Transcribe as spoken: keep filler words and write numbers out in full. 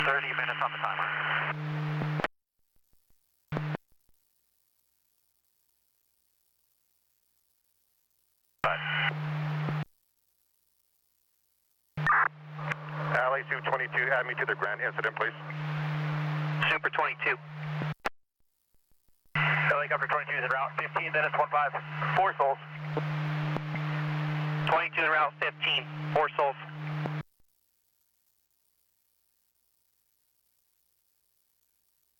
thirty minutes on the timer. Alley Super twenty-two, add me to the ground incident, please. Super twenty-two. Helicopter twenty-two is en route, fifteen minutes, one five. Four souls. twenty-two en route, fifteen. Four souls.